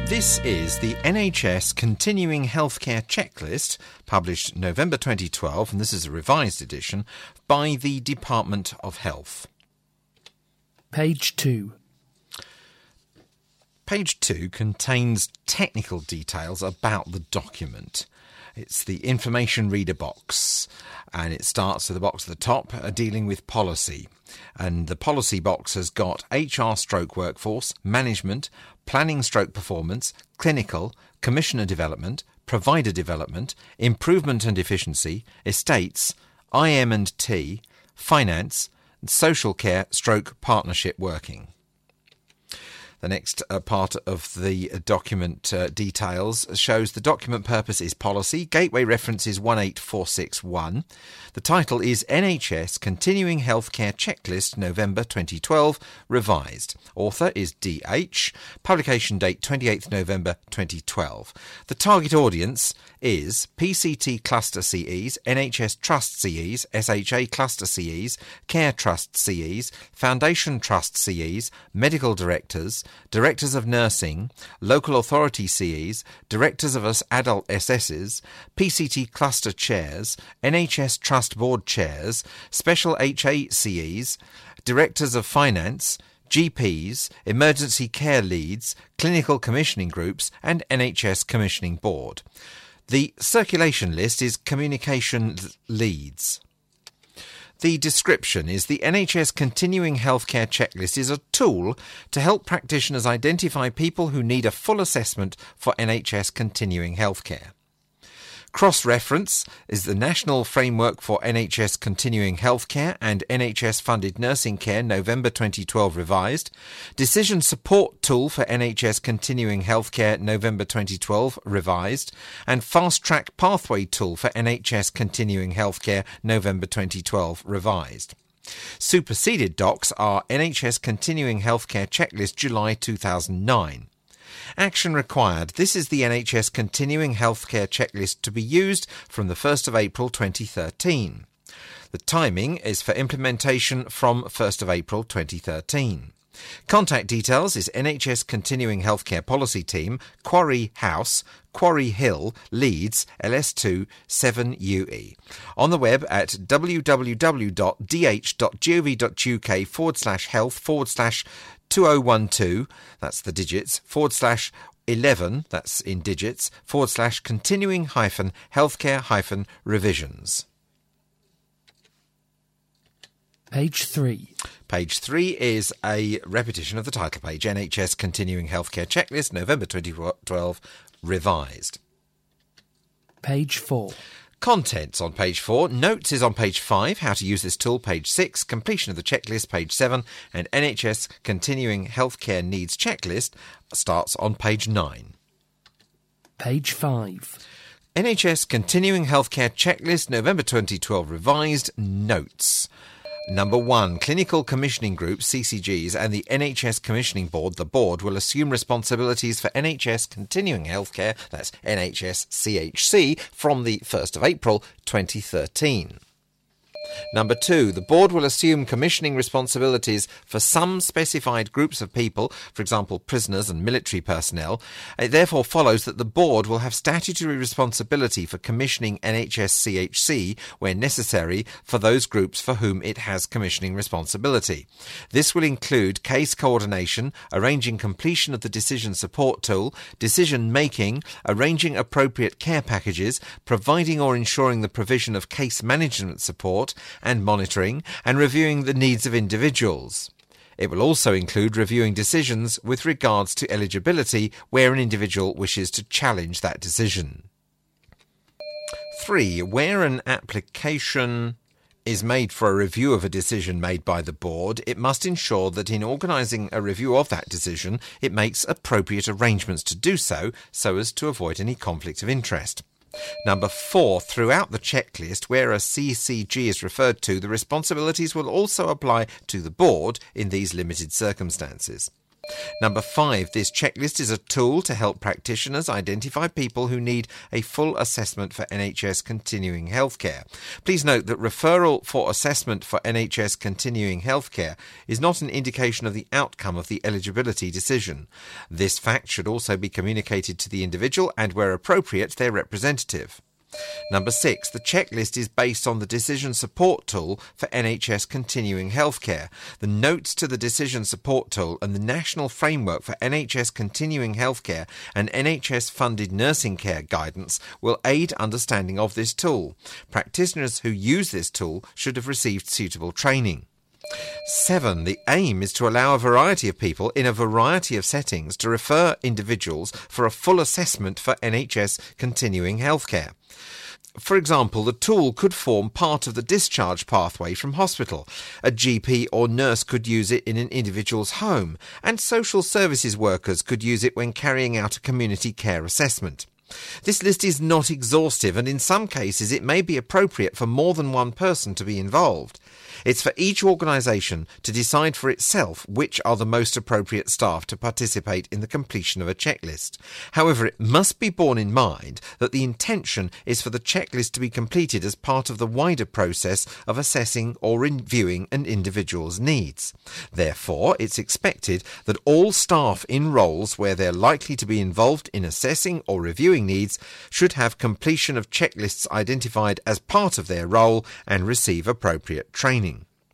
This is the NHS Continuing Healthcare Checklist, published November 2012, and this is a revised edition, by the Department of Health. Page 2. Page 2 contains technical details about the document. It's the information reader box, and it starts with the box at the top dealing with policy. And the policy box has got HR/workforce, management, planning/performance, clinical, commissioner development, provider development, improvement and efficiency, estates, IM&T, finance, social care/partnership working. The next part of the document details shows the document purpose is policy. Gateway reference is 18461. The title is NHS Continuing Healthcare Checklist November 2012 Revised. Author is DH. Publication date 28th November 2012. The target audience is PCT Cluster CEs, NHS Trust CEs, SHA Cluster CEs, Care Trust CEs, Foundation Trust CEs, Medical Directors, Directors of Nursing, Local Authority CEs, Directors of Adult SSs, PCT Cluster Chairs, NHS Trust Board Chairs, Special HA CEs, Directors of Finance, GPs, Emergency Care Leads, Clinical Commissioning Groups and NHS Commissioning Board. The circulation list is communication leads. The description is the NHS Continuing Healthcare Checklist is a tool to help practitioners identify people who need a full assessment for NHS continuing healthcare. Cross-reference is the National Framework for NHS Continuing Healthcare and NHS-funded nursing care November 2012 revised. Decision Support Tool for NHS Continuing Healthcare November 2012 revised. And Fast Track Pathway Tool for NHS Continuing Healthcare November 2012 revised. Superseded docs are NHS Continuing Healthcare Checklist July 2009. Action required. This is the NHS Continuing Healthcare Checklist to be used from the 1st of April 2013. The timing is for implementation from 1st of April 2013. Contact details is NHS Continuing Healthcare Policy Team, Quarry House, Quarry Hill, Leeds, LS2 7UE. On the web at www.dh.gov.uk/health/2012, that's the digits, /11, that's in digits, /continuing-healthcare-revisions. Page 3. Page 3 is a repetition of the title page, NHS Continuing Healthcare Checklist, November 2012, revised. Page 4. Contents on page 4. Notes is on page 5. How to use this tool, page 6. Completion of the checklist, page 7. And NHS Continuing Healthcare Needs Checklist starts on page 9. Page 5. NHS Continuing Healthcare Checklist, November 2012 revised. Notes. Number 1. Clinical Commissioning Groups, CCGs, and the NHS Commissioning Board, the board, will assume responsibilities for NHS Continuing Healthcare, that's NHS CHC, from the 1st of April 2013. Number 2, the board will assume commissioning responsibilities for some specified groups of people, for example, prisoners and military personnel. It therefore follows that the board will have statutory responsibility for commissioning NHS CHC where necessary for those groups for whom it has commissioning responsibility. This will include case coordination, arranging completion of the decision support tool, decision making, arranging appropriate care packages, providing or ensuring the provision of case management support, and monitoring and reviewing the needs of individuals. It will also include reviewing decisions with regards to eligibility where an individual wishes to challenge that decision. 3. Where an application is made for a review of a decision made by the board, it must ensure that in organising a review of that decision, it makes appropriate arrangements to do so as to avoid any conflict of interest. Number 4, throughout the checklist, where a CCG is referred to, the responsibilities will also apply to the board in these limited circumstances. Number 5, this checklist is a tool to help practitioners identify people who need a full assessment for NHS continuing healthcare. Please note that referral for assessment for NHS continuing healthcare is not an indication of the outcome of the eligibility decision. This fact should also be communicated to the individual and, where appropriate, their representative. Number 6, the checklist is based on the decision support tool for NHS continuing healthcare. The notes to the decision support tool and the national framework for NHS continuing healthcare and NHS funded nursing care guidance will aid understanding of this tool. Practitioners who use this tool should have received suitable training. 7. The aim is to allow a variety of people in a variety of settings to refer individuals for a full assessment for NHS continuing healthcare. For example, the tool could form part of the discharge pathway from hospital. A GP or nurse could use it in an individual's home, and social services workers could use it when carrying out a community care assessment. This list is not exhaustive, and in some cases it may be appropriate for more than one person to be involved. It's for each organisation to decide for itself which are the most appropriate staff to participate in the completion of a checklist. However, it must be borne in mind that the intention is for the checklist to be completed as part of the wider process of assessing or reviewing an individual's needs. Therefore, it's expected that all staff in roles where they're likely to be involved in assessing or reviewing needs should have completion of checklists identified as part of their role and receive appropriate training.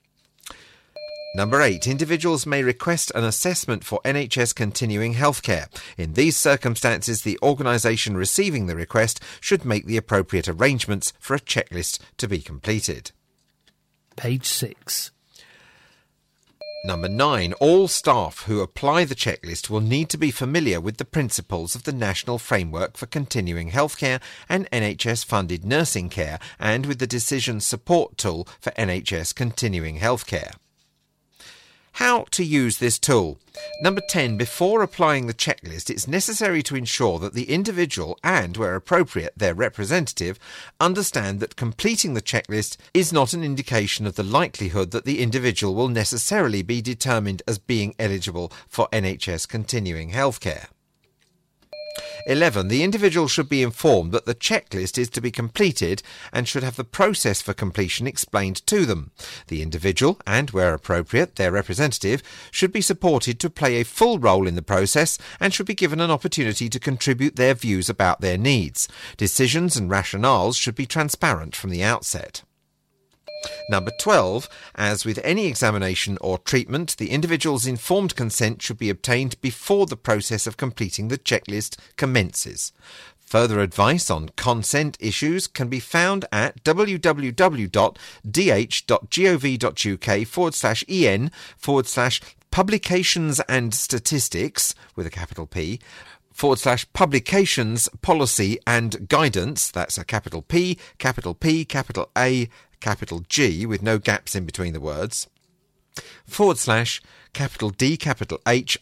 Number 8. Individuals may request an assessment for NHS continuing healthcare. In these circumstances, the organisation receiving the request should make the appropriate arrangements for a checklist to be completed. Page 6. Number 9. All staff who apply the checklist will need to be familiar with the principles of the National Framework for Continuing Healthcare and NHS-funded nursing care, and with the Decision Support Tool for NHS Continuing Healthcare. How to use this tool. Number 10. Before applying the checklist, it's necessary to ensure that the individual and, where appropriate, their representative understand that completing the checklist is not an indication of the likelihood that the individual will necessarily be determined as being eligible for NHS continuing healthcare. 11. The individual should be informed that the checklist is to be completed and should have the process for completion explained to them. The individual and, where appropriate, their representative should be supported to play a full role in the process and should be given an opportunity to contribute their views about their needs. Decisions and rationales should be transparent from the outset. Number 12. As with any examination or treatment, the individual's informed consent should be obtained before the process of completing the checklist commences. Further advice on consent issues can be found at www.dh.gov.uk/en/publications and statistics with a capital P /publications policy and guidance, that's a capital P, capital A, capital G with no gaps in between the words, /capital D, capital H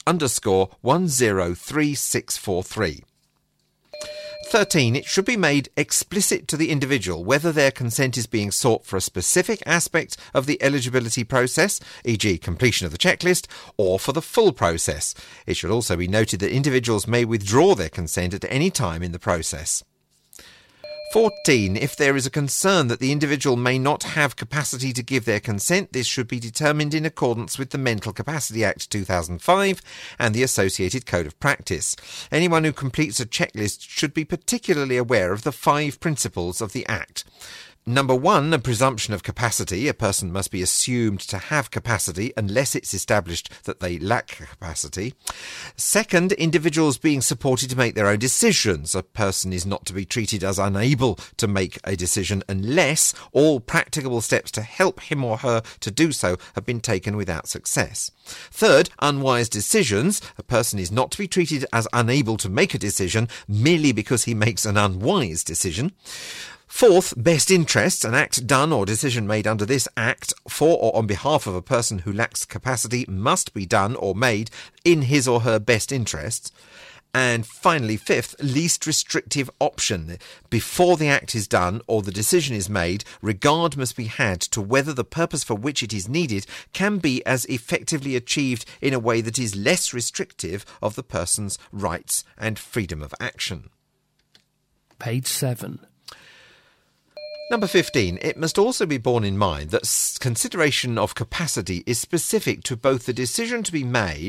_103643. 13. It should be made explicit to the individual whether their consent is being sought for a specific aspect of the eligibility process, e.g. completion of the checklist, or for the full process. It should also be noted that individuals may withdraw their consent at any time in the process. 14. If there is a concern that the individual may not have capacity to give their consent, this should be determined in accordance with the Mental Capacity Act 2005 and the associated Code of Practice. Anyone who completes a checklist should be particularly aware of the 5 principles of the Act. Number 1, a presumption of capacity. A person must be assumed to have capacity unless it's established that they lack capacity. Second, individuals being supported to make their own decisions. A person is not to be treated as unable to make a decision unless all practicable steps to help him or her to do so have been taken without success. Third, unwise decisions. A person is not to be treated as unable to make a decision merely because he makes an unwise decision. Fourth, best interests. An act done or decision made under this Act for or on behalf of a person who lacks capacity must be done or made in his or her best interests. And finally, fifth, least restrictive option. Before the act is done or the decision is made, regard must be had to whether the purpose for which it is needed can be as effectively achieved in a way that is less restrictive of the person's rights and freedom of action. Page 7. Number 15. It must also be borne in mind that consideration of capacity is specific to both the decision to be made